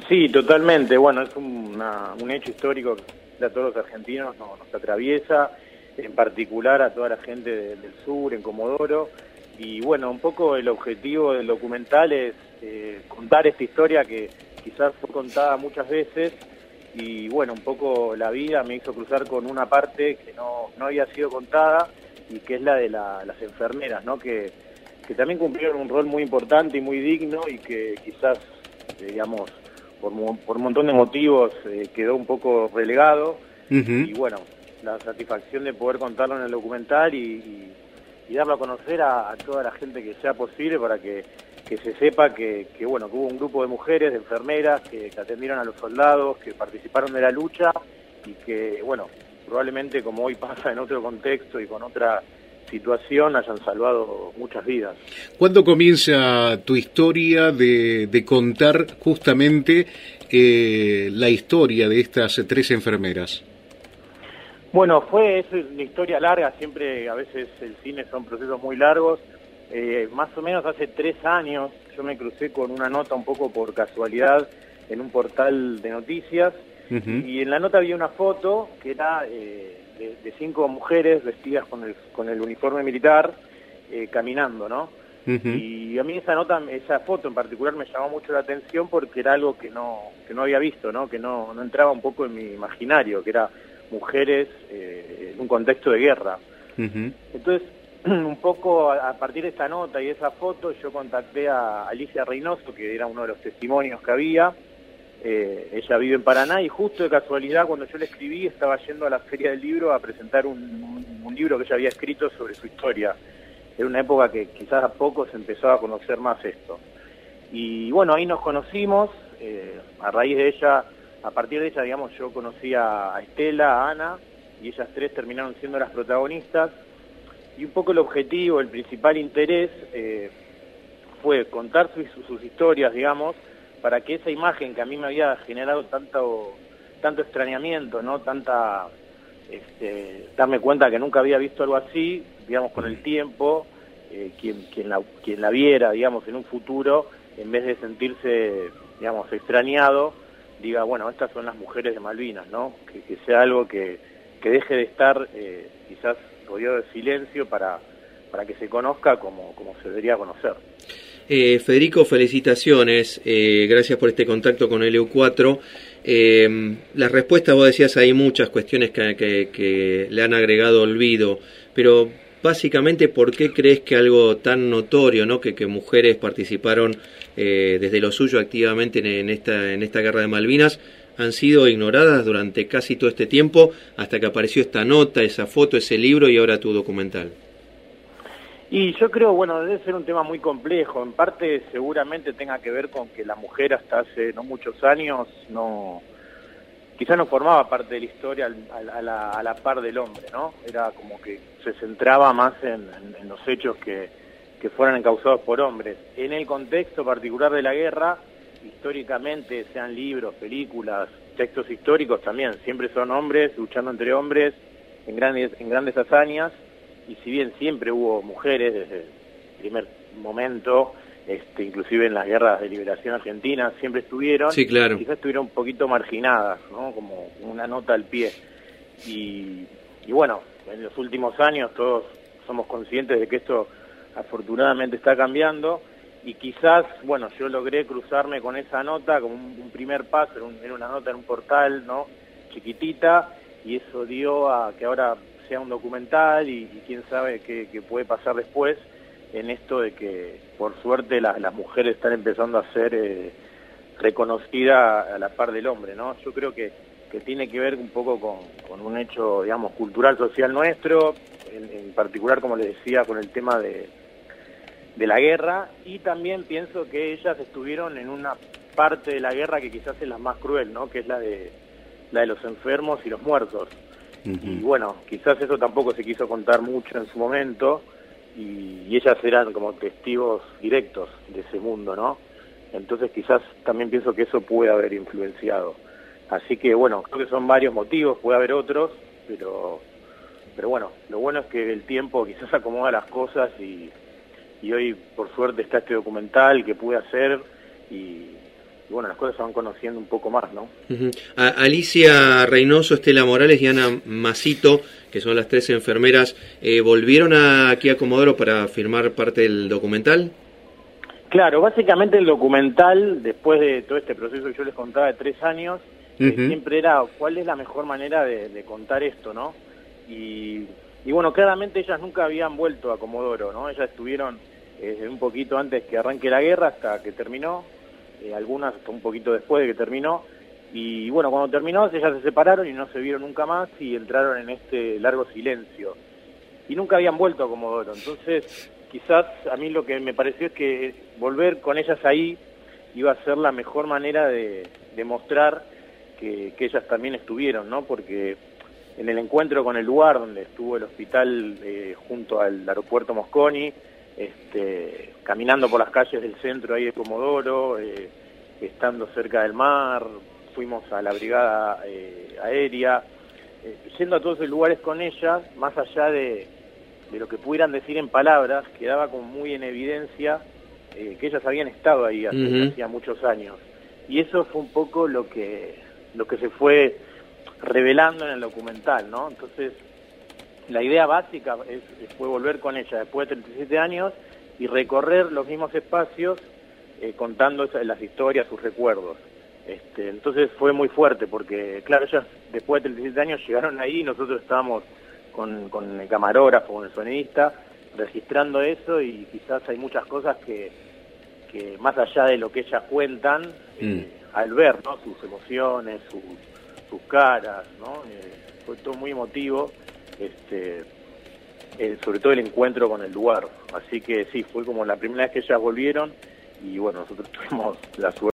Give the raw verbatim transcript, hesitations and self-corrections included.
Sí, totalmente. Bueno, es una, un hecho histórico que a todos los argentinos nos, nos atraviesa, en particular a toda la gente de, del sur, en Comodoro. Y bueno, un poco el objetivo del documental es eh, contar esta historia que quizás fue contada muchas veces y bueno, un poco la vida me hizo cruzar con una parte que no, no había sido contada y que es la de la, las enfermeras, ¿no? Que, que también cumplieron un rol muy importante y muy digno y que quizás, eh, digamos, por, por un montón de motivos eh, quedó un poco relegado. Uh-huh. Y bueno, la satisfacción de poder contarlo en el documental y, y, y darlo a conocer a, a toda la gente que sea posible para que, que se sepa que, que, bueno, que hubo un grupo de mujeres, de enfermeras, que, que atendieron a los soldados, que participaron de la lucha y que, bueno, probablemente como hoy pasa en otro contexto y con otra situación hayan salvado muchas vidas. ¿Cuándo comienza tu historia de, de contar justamente eh, la historia de estas tres enfermeras? Bueno, fue es una historia larga, siempre a veces el cine son procesos muy largos. Eh, más o menos hace tres años yo me crucé con una nota un poco por casualidad en un portal de noticias. Uh-huh. Y en la nota había una foto que era eh, de, de cinco mujeres vestidas con el, con el uniforme militar eh, caminando, ¿no? Uh-huh. Y a mí esa nota, esa foto en particular me llamó mucho la atención porque era algo que no que no había visto, ¿no? Que no, no entraba un poco en mi imaginario, que era mujeres eh, en un contexto de guerra. Uh-huh. Entonces, un poco a, a partir de esta nota y de esa foto, yo contacté a Alicia Reynoso, que era uno de los testimonios que había. Eh, ella vive en Paraná y justo de casualidad cuando yo le escribí estaba yendo a la Feria del Libro a presentar un, un, un libro que ella había escrito sobre su historia. Era una época que quizás a poco se empezó a conocer más esto. Y bueno, ahí nos conocimos, eh, a raíz de ella, a partir de ella, digamos, yo conocí a Estela, a Ana, y ellas tres terminaron siendo las protagonistas. Y un poco el objetivo, el principal interés, eh, fue contar sus, sus historias, digamos, para que esa imagen que a mí me había generado tanto tanto extrañamiento, no tanta este, darme cuenta que nunca había visto algo así, digamos, con el tiempo, eh, quien quien la quien la viera, digamos, en un futuro, en vez de sentirse, digamos, extrañado, diga, bueno, estas son las mujeres de Malvinas, ¿no? Que, que sea algo que, que deje de estar eh, quizás rodeado de silencio para para que se conozca como como se debería conocer. Eh, Federico, felicitaciones, eh, gracias por este contacto con L U cuatro. Eh, las respuestas, vos decías, hay muchas cuestiones que, que, que le han agregado olvido, pero básicamente, ¿por qué crees que algo tan notorio, ¿no? que, que mujeres participaron eh, desde lo suyo activamente en, en, esta, en esta guerra de Malvinas, han sido ignoradas durante casi todo este tiempo, hasta que apareció esta nota, esa foto, ese libro y ahora tu documental? Y yo creo, bueno, debe ser un tema muy complejo. En parte seguramente tenga que ver con que la mujer hasta hace no muchos años no, quizás no formaba parte de la historia a, a, la, a la par del hombre, ¿no? Era como que se centraba más en, en, en los hechos que, que fueran encausados por hombres. En el contexto particular de la guerra, históricamente, sean libros, películas, textos históricos también, siempre son hombres luchando entre hombres en grandes, en grandes hazañas. Y si bien siempre hubo mujeres desde el primer momento, este, inclusive en las guerras de liberación argentina, siempre estuvieron, sí, claro. Quizás estuvieron un poquito marginadas, ¿no? Como una nota al pie. Y, y bueno, en los últimos años todos somos conscientes de que esto afortunadamente está cambiando y quizás, bueno, yo logré cruzarme con esa nota como un, un primer paso, era, un, era una nota en un portal, ¿no? Chiquitita, y eso dio a que ahora sea un documental y, y quién sabe qué, qué puede pasar después en esto de que por suerte las, las mujeres están empezando a ser eh, reconocidas a la par del hombre, ¿no? Yo creo que, que tiene que ver un poco con, con un hecho, digamos, cultural, social nuestro, en, en particular, como les decía, con el tema de, de la guerra, y también pienso que ellas estuvieron en una parte de la guerra que quizás es la más cruel, ¿no? Que es la de, la de los enfermos y los muertos. Uh-huh. Y bueno, quizás eso tampoco se quiso contar mucho en su momento y, y ellas eran como testigos directos de ese mundo, ¿no? Entonces quizás también pienso que eso puede haber influenciado. Así que bueno, creo que son varios motivos, puede haber otros, pero pero bueno, lo bueno es que el tiempo quizás acomoda las cosas y, y hoy por suerte está este documental que pude hacer y, y bueno, las cosas se van conociendo un poco más, ¿no? Uh-huh. A Alicia Reynoso, Estela Morales y Ana Macito, que son las tres enfermeras, eh, ¿volvieron a, aquí a Comodoro para firmar parte del documental? Claro, básicamente el documental, después de todo este proceso que yo les contaba de tres años, uh-huh. eh, siempre era cuál es la mejor manera de, de contar esto, ¿no? Y, y bueno, claramente ellas nunca habían vuelto a Comodoro, ¿no? Ellas estuvieron eh, un poquito antes que arranque la guerra hasta que terminó, eh, algunas hasta un poquito después de que terminó, y bueno, cuando terminó ellas se separaron y no se vieron nunca más y entraron en este largo silencio. Y nunca habían vuelto a Comodoro, entonces quizás a mí lo que me pareció es que volver con ellas ahí iba a ser la mejor manera de, de mostrar que, que ellas también estuvieron, ¿no? Porque en el encuentro con el lugar donde estuvo el hospital eh, junto al aeropuerto Mosconi, este, caminando por las calles del centro ahí de Comodoro, eh, estando cerca del mar, fuimos a la brigada eh, aérea, eh, yendo a todos esos lugares con ellas, más allá de de lo que pudieran decir en palabras, quedaba como muy en evidencia eh, que ellas habían estado ahí hace, uh-huh. hacía muchos años. Y eso fue un poco lo que lo que se fue revelando en el documental, ¿no? Entonces, la idea básica es, fue volver con ella después de treinta y siete años y recorrer los mismos espacios eh, contando esas, las historias, sus recuerdos. Este, entonces fue muy fuerte porque, claro, ellas después de treinta y siete años llegaron ahí y nosotros estábamos Con, con el camarógrafo, con el sonidista, registrando eso, y quizás hay muchas cosas que, que más allá de lo que ellas cuentan, mm. eh, al ver, ¿no? Sus emociones, sus, sus caras, ¿no? Eh, fue todo muy emotivo, este, eh, sobre todo el encuentro con el lugar. Así que sí, fue como la primera vez que ellas volvieron, y bueno, nosotros tuvimos la suerte